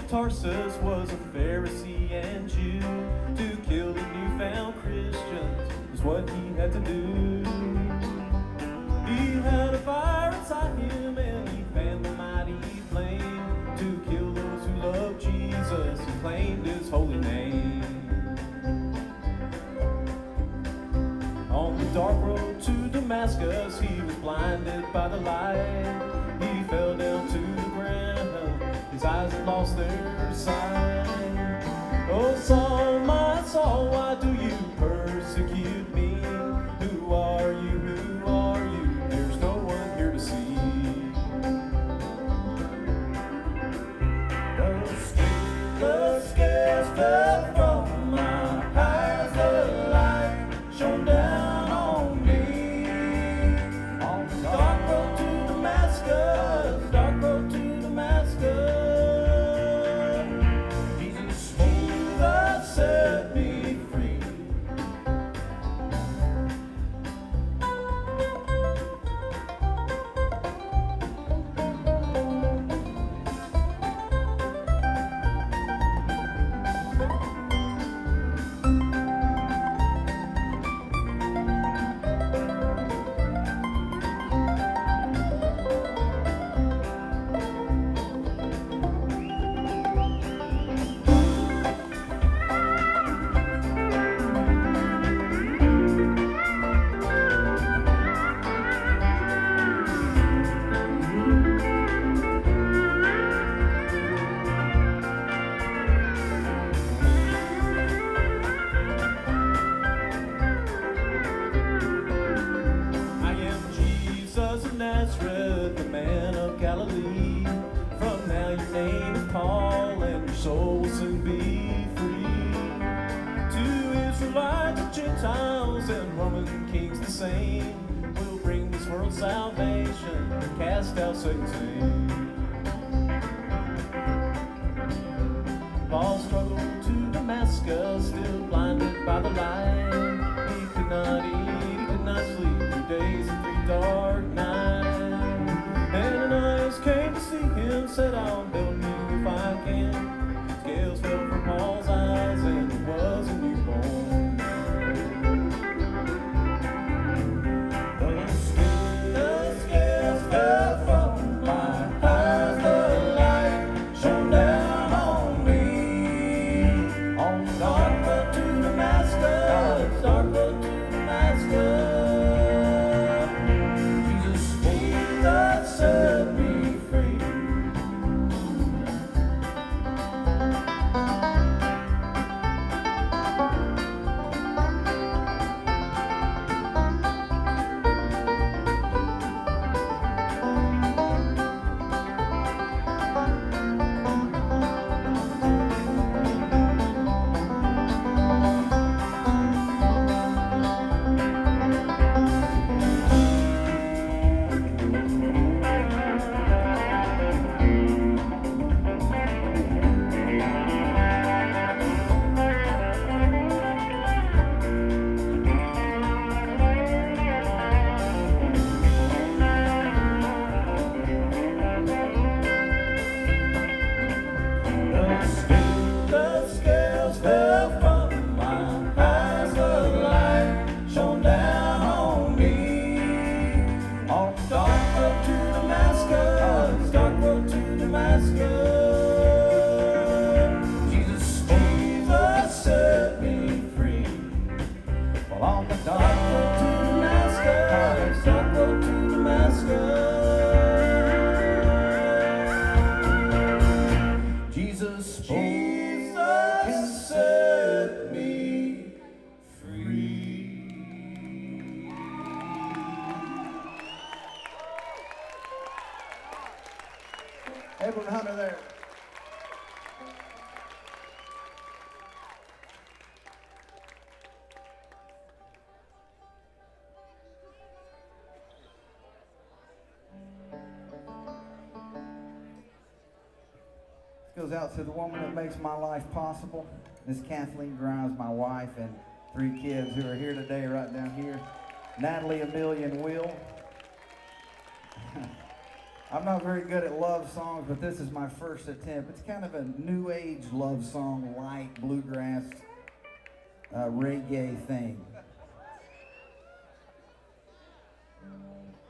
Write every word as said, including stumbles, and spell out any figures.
of Tarsus was a Pharisee and Jew. To kill the newfound Christians is what he had to do. He had a fire inside him and he fanned the mighty flame to kill those who love Jesus and claimed his holy name. On the dark road to Damascus, he was blinded by the light. He fell down to the ground, his eyes had lost their sight. Oh Saul, my Saul, why do you persecute me? Who are you, who are you? There's no one here to see. The scales fell from my eyes, the light shone down on me. On the dark road to Damascus, dark road to Damascus, Jesus, Jesus set me free. I am Jesus of Nazareth, the man of Galilee. From now your name is Paul, and your soul will soon be free. To Israelites and Gentiles and Roman kings the same, will bring this world salvation and cast out Satan's name. Paul struggled to Damascus, still blinded by the light. He could not eat, he could not sleep through days and three dark nights. Ananias came to see him, said, I'll help you if I can. Scales fell from Paul's eyes and he was a newborn. The scales, the scales fell from my eyes, the light shone down on me. On the dark road to Damascus, dark road to Damascus, Jesus, Jesus set me free. The scales fell from my eyes, the light shone down on me. On the dark road to Damascus, dark road to Damascus, Jesus, Jesus set me free. Well, on the dark road to Damascus, dark road to Damascus, Jesus, Jesus set me free. Edward Hunter there. This goes out to the woman that makes my life possible. Miss Kathleen Grimes, my wife, and three kids who are here today, right down here. Natalie, Amelia, and Will. I'm not very good at love songs, but this is my first attempt. It's kind of a new age love song, light bluegrass, uh, reggae thing.